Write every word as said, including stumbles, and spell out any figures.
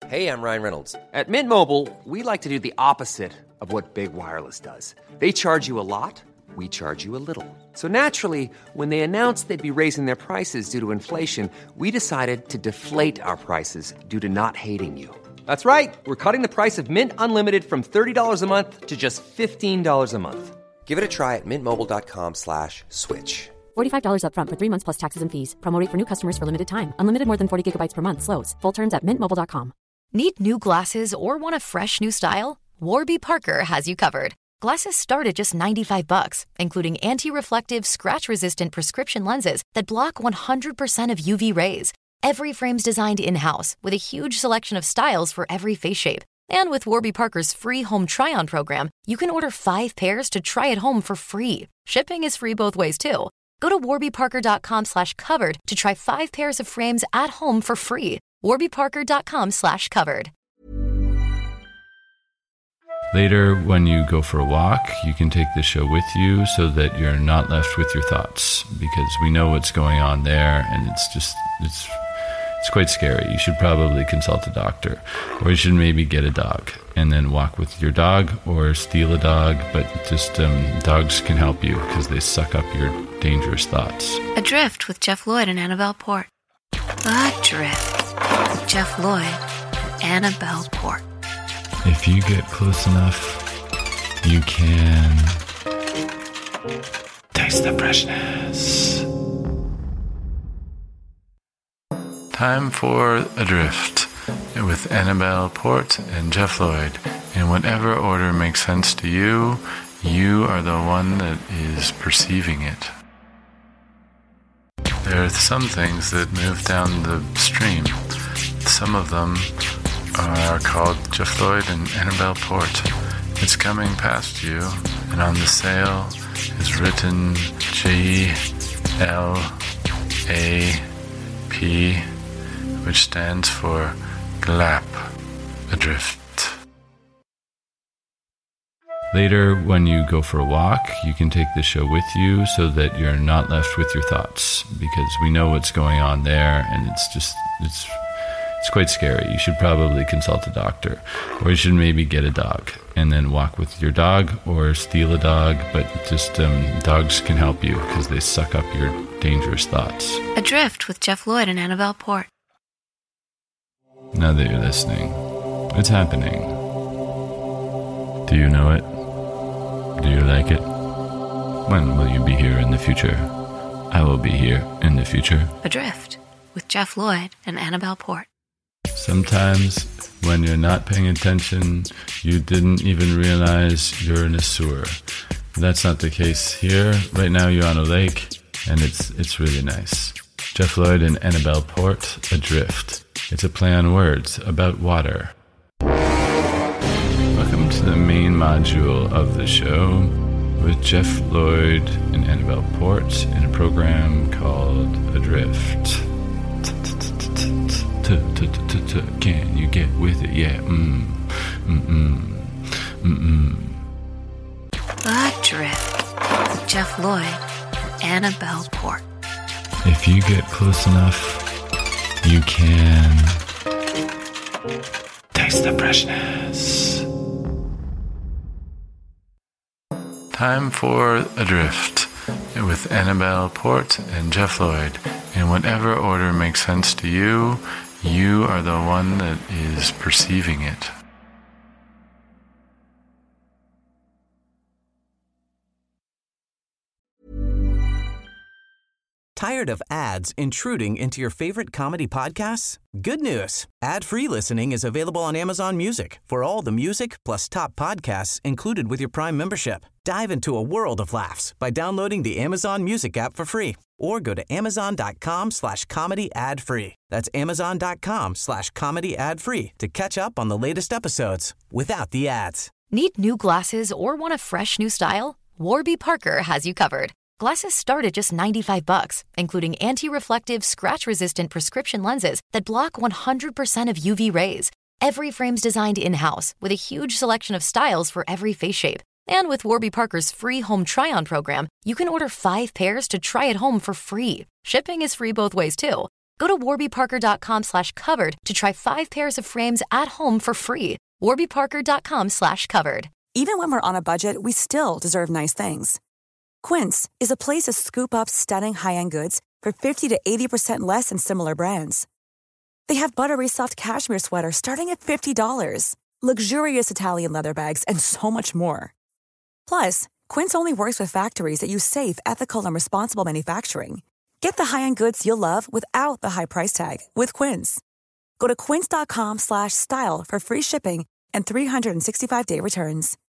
Hey, I'm Ryan Reynolds. At Mint Mobile, we like to do the opposite of what Big Wireless does. They charge you a lot, we charge you a little. So naturally, when they announced they'd be raising their prices due to inflation, we decided to deflate our prices due to not hating you. That's right. We're cutting the price of Mint Unlimited from thirty dollars a month to just fifteen dollars a month. Give it a try at mintmobile.com slash switch. forty-five dollars up front for three months plus taxes and fees. Promo rate for new customers for limited time. Unlimited more than forty gigabytes per month. Slows full terms at mint mobile dot com. Need new glasses or want a fresh new style? Warby Parker has you covered. Glasses start at just ninety-five bucks, including anti-reflective, scratch-resistant prescription lenses that block one hundred percent of U V rays. Every frame's designed in-house with a huge selection of styles for every face shape. And with Warby Parker's free home try-on program, you can order five pairs to try at home for free. Shipping is free both ways, too. Go to warbyparker.com slash covered to try five pairs of frames at home for free. warbyparker.com slash covered. Later, when you go for a walk, you can take the show with you so that you're not left with your thoughts, because we know what's going on there, and it's just, it's it's quite scary. You should probably consult a doctor, or you should maybe get a dog and then walk with your dog, or steal a dog, but just um, dogs can help you because they suck up your dangerous thoughts. Adrift with Jeff Lloyd and Annabelle Port. Adrift with Jeff Lloyd and Annabelle Port. If you get close enough, you can taste the freshness. Time for Adrift with Annabelle Port and Jeff Lloyd. In whatever order makes sense to you, you are the one that is perceiving it. There are some things that move down the stream. Some of them are called Jeff Lloyd and Annabelle Port. It's coming past you, and on the sail is written G L A P, which stands for Glap, Adrift. Later, when you go for a walk, you can take the show with you so that you're not left with your thoughts, because we know what's going on there, and it's just, it's it's quite scary. You should probably consult a doctor, or you should maybe get a dog and then walk with your dog, or steal a dog, but just um, dogs can help you because they suck up your dangerous thoughts. Adrift with Jeff Lloyd and Annabelle Port. Now that you're listening, it's happening. Do you know it? Do you like it? When will you be here in the future? I will be here in the future. Adrift with Jeff Lloyd and Annabelle Port. Sometimes when you're not paying attention, you didn't even realize you're in a sewer. That's not the case here. Right now you're on a lake, and it's it's really nice. Jeff Lloyd and Annabelle Port, Adrift. It's a play on words about water. Welcome to the main module of the show with Jeff Lloyd and Annabelle Port in a program called Adrift. Can you get with it? Yeah. Mm. Mm-mm. Mm-mm. Adrift with Jeff Lloyd and Annabelle Port. If you get close enough, you can taste the freshness. Time for Adrift with Annabelle Port and Jeff Lloyd. In whatever order makes sense to you, you are the one that is perceiving it. Tired of ads intruding into your favorite comedy podcasts? Good news. Ad-free listening is available on Amazon Music for all the music plus top podcasts included with your Prime membership. Dive into a world of laughs by downloading the Amazon Music app for free or go to amazon.com slash comedy ad free. That's amazon.com slash comedy ad free to catch up on the latest episodes without the ads. Need new glasses or want a fresh new style? Warby Parker has you covered. Glasses start at just ninety-five bucks, including anti-reflective, scratch-resistant prescription lenses that block one hundred percent of U V rays. Every frame's designed in-house with a huge selection of styles for every face shape. And with Warby Parker's free home try-on program, you can order five pairs to try at home for free. Shipping is free both ways, too. Go to warbyparker.com slash covered to try five pairs of frames at home for free. warbyparker.com slash covered. Even when we're on a budget, we still deserve nice things. Quince is a place to scoop up stunning high-end goods for fifty to eighty percent less than similar brands. They have buttery soft cashmere sweaters starting at fifty dollars, luxurious Italian leather bags, and so much more. Plus, Quince only works with factories that use safe, ethical, and responsible manufacturing. Get the high-end goods you'll love without the high price tag with Quince. Go to quince.com slash style for free shipping and three sixty-five day returns.